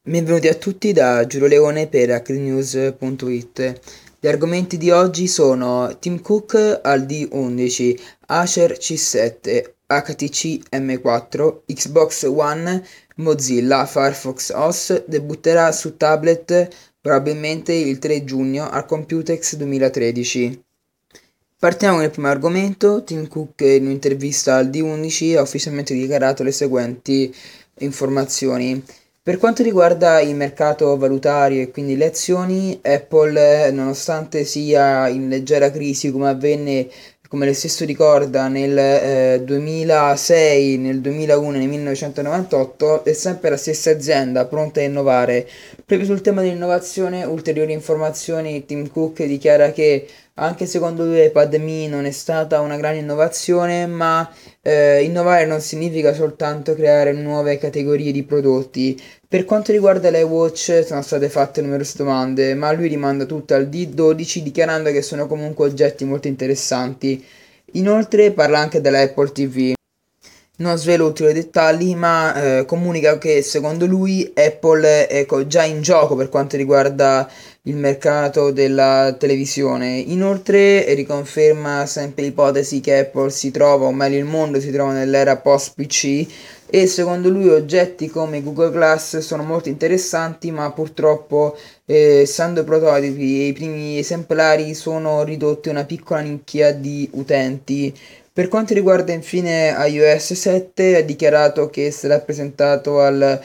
Benvenuti a tutti da Giulio Leone per HDNews.it. Gli argomenti di oggi sono Tim Cook al D11, Acer C7, HTC M4, Xbox One, Mozilla Firefox OS debutterà su tablet probabilmente il 3 giugno al Computex 2013. Partiamo con il primo argomento. Tim Cook in un'intervista al D11 ha ufficialmente dichiarato le seguenti informazioni. Per quanto riguarda il mercato valutario e quindi le azioni, Apple, nonostante sia in leggera crisi come avvenne, come lei stesso ricorda, nel 2006, nel 2001 e nel 1998, è sempre la stessa azienda pronta a innovare. Proprio sul tema dell'innovazione, ulteriori informazioni, Tim Cook dichiara che anche secondo lui l'iPad mini non è stata una grande innovazione, ma innovare non significa soltanto creare nuove categorie di prodotti. Per quanto riguarda l'iWatch sono state fatte numerose domande, ma lui rimanda tutto al D12 dichiarando che sono comunque oggetti molto interessanti. Inoltre parla anche dell'Apple TV. Non svelo ulteriori dettagli, ma comunica che secondo lui Apple è già in gioco per quanto riguarda il mercato della televisione. Inoltre riconferma sempre l'ipotesi che Apple si trova, o meglio il mondo si trova nell'era post-PC e secondo lui oggetti come Google Glass sono molto interessanti, ma purtroppo essendo prototipi e i primi esemplari sono ridotti a una piccola nicchia di utenti. Per quanto riguarda infine iOS 7, ha dichiarato che sarà presentato al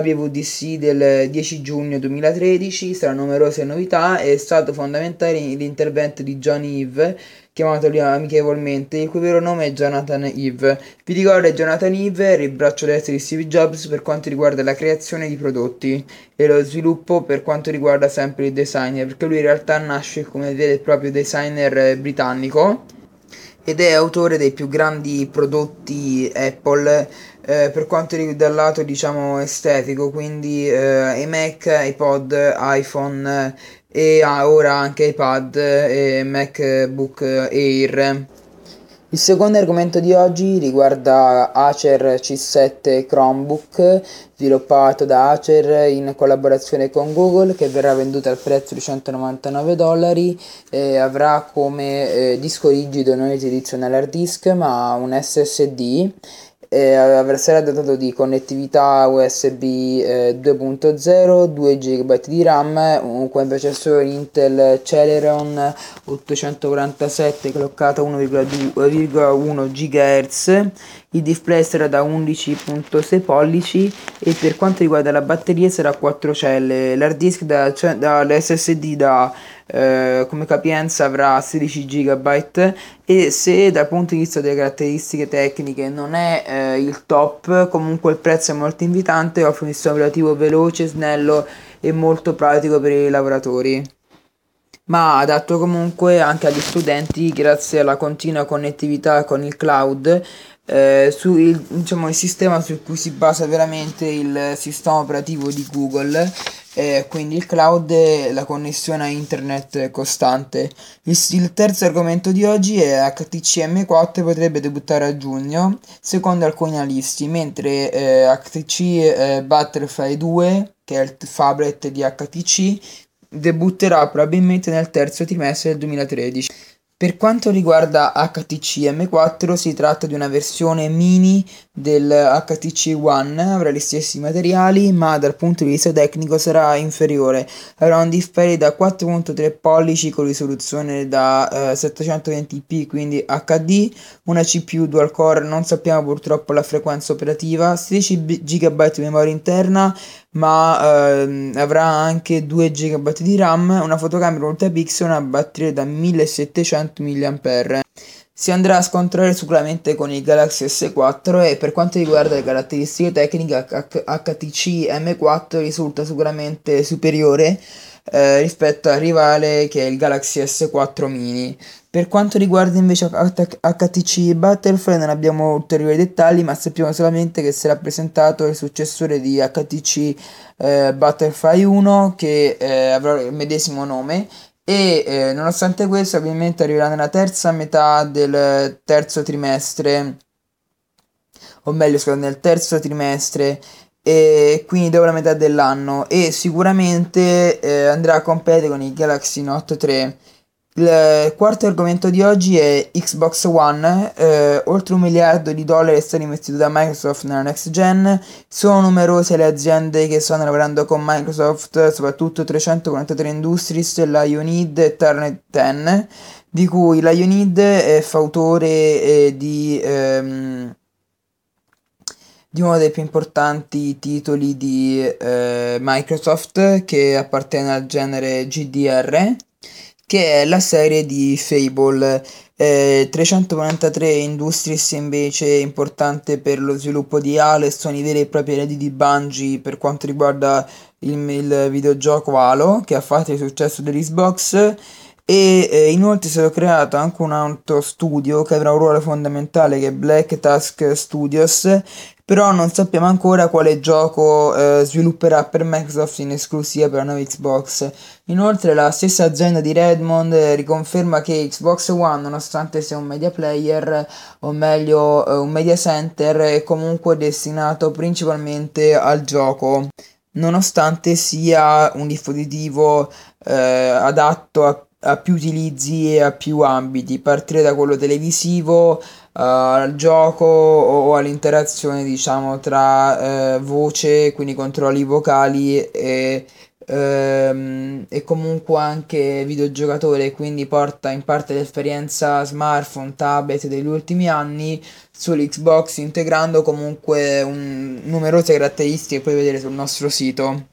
WWDC del 10 giugno 2013, saranno numerose novità, è stato fondamentale l'intervento di John Ive, chiamato lì amichevolmente, il cui vero nome è Jonathan Ive. Vi ricordo che Jonathan Ive era il braccio destro di Steve Jobs per quanto riguarda la creazione di prodotti e lo sviluppo per quanto riguarda sempre il designer, perché lui in realtà nasce come vero e proprio designer britannico ed è autore dei più grandi prodotti Apple per quanto riguarda il lato diciamo estetico, quindi iMac, iPod, iPhone e ora anche iPad e MacBook Air. Il secondo argomento di oggi riguarda Acer C7 Chromebook, sviluppato da Acer in collaborazione con Google, che verrà venduto al prezzo di 199 dollari e avrà come disco rigido non tradizionale hard disk ma un SSD. Sarà dotato di connettività USB 2.0, 2 GB di RAM, con processore Intel Celeron 847 cloccato a 1,1 GHz. Il display sarà da 11.6 pollici e per quanto riguarda la batteria sarà a 4 celle. L'hard disk l'SSD come capienza avrà 16 GB e se dal punto di vista delle caratteristiche tecniche non è il top, comunque il prezzo è molto invitante, offre un sistema operativo veloce, snello e molto pratico per i lavoratori, ma adatto comunque anche agli studenti grazie alla continua connettività con il cloud, diciamo, il sistema su cui si basa veramente il sistema operativo di Google, quindi il cloud e la connessione a internet costante. Il terzo argomento di oggi è HTC M4 potrebbe debuttare a giugno, secondo alcuni analisti, mentre HTC Butterfly 2, che è il phablet di HTC, debutterà probabilmente nel terzo trimestre del 2013. Per quanto riguarda HTC M4 si tratta di una versione mini del HTC One, avrà gli stessi materiali ma dal punto di vista tecnico sarà inferiore, avrà un display da 4.3 pollici con risoluzione da 720p quindi HD, una CPU dual core, non sappiamo purtroppo la frequenza operativa, 16 GB di memoria interna ma avrà anche 2 GB di RAM, una fotocamera ultra pixel e una batteria da 1700 mAh. Si andrà a scontrare sicuramente con il Galaxy S4 e per quanto riguarda le caratteristiche tecniche HTC M4 risulta sicuramente superiore rispetto al rivale che è il Galaxy S4 mini. Per quanto riguarda invece HTC Butterfly non abbiamo ulteriori dettagli, ma sappiamo solamente che sarà presentato il successore di HTC Butterfly 1 che avrà il medesimo nome e nonostante questo ovviamente arriverà nella terza metà del terzo trimestre, o meglio, scusa, nel terzo trimestre e quindi dopo la metà dell'anno e sicuramente andrà a competere con il Galaxy Note 3. Il quarto argomento di oggi è Xbox One, oltre $1 miliardo è stato investito da Microsoft nella next gen, sono numerose le aziende che stanno lavorando con Microsoft, soprattutto 343 Industries, Lionhead e Turnet 10, di cui Lionhead è fautore di uno dei più importanti titoli di Microsoft che appartiene al genere GDR, che è la serie di Fable. 343 Industries invece è importante per lo sviluppo di Halo e sono i veri e propri eredi di Bungie per quanto riguarda il videogioco Halo, che ha fatto il successo dell'Xbox. E inoltre è stato creato anche un altro studio che avrà un ruolo fondamentale, che è Black Tusk Studios, però non sappiamo ancora quale gioco svilupperà per Microsoft in esclusiva per la nuova Xbox. Inoltre la stessa azienda di Redmond riconferma che Xbox One, nonostante sia un media player, o meglio un media center, è comunque destinato principalmente al gioco, nonostante sia un dispositivo adatto a più utilizzi e a più ambiti, partire da quello televisivo al gioco o all'interazione, diciamo, tra voce, quindi controlli vocali e comunque anche videogiocatore, quindi porta in parte l'esperienza smartphone, tablet degli ultimi anni sull'Xbox, integrando comunque numerose caratteristiche che puoi vedere sul nostro sito.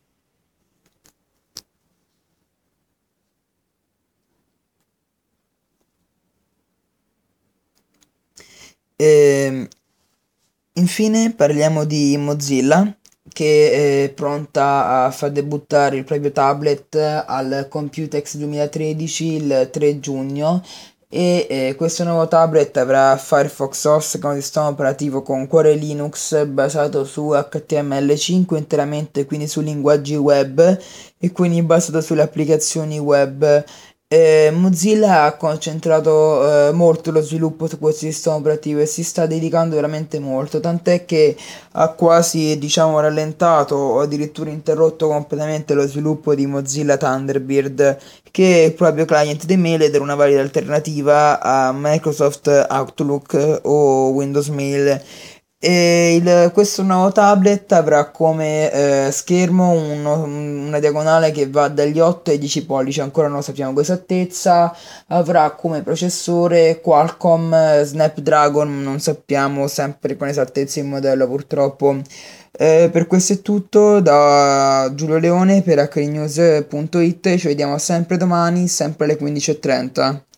Ehm, Infine parliamo di Mozilla, che è pronta a far debuttare il proprio tablet al Computex 2013 il 3 giugno e questo nuovo tablet avrà Firefox OS come sistema operativo con cuore Linux basato su HTML5 interamente, quindi su linguaggi web e quindi basato sulle applicazioni web. Mozilla ha concentrato molto lo sviluppo su questo sistema operativo e si sta dedicando veramente molto, tant'è che ha quasi, diciamo, rallentato o addirittura interrotto completamente lo sviluppo di Mozilla Thunderbird, che è il proprio client di mail ed era una valida alternativa a Microsoft Outlook o Windows Mail. Questo nuovo tablet avrà come schermo una diagonale che va dagli 8 ai 10 pollici, ancora non lo sappiamo con esattezza. Avrà come processore Qualcomm Snapdragon, non sappiamo sempre con esattezza il modello purtroppo. Per questo è tutto da Giulio Leone per hnews.it, ci vediamo sempre domani, sempre alle 15:30.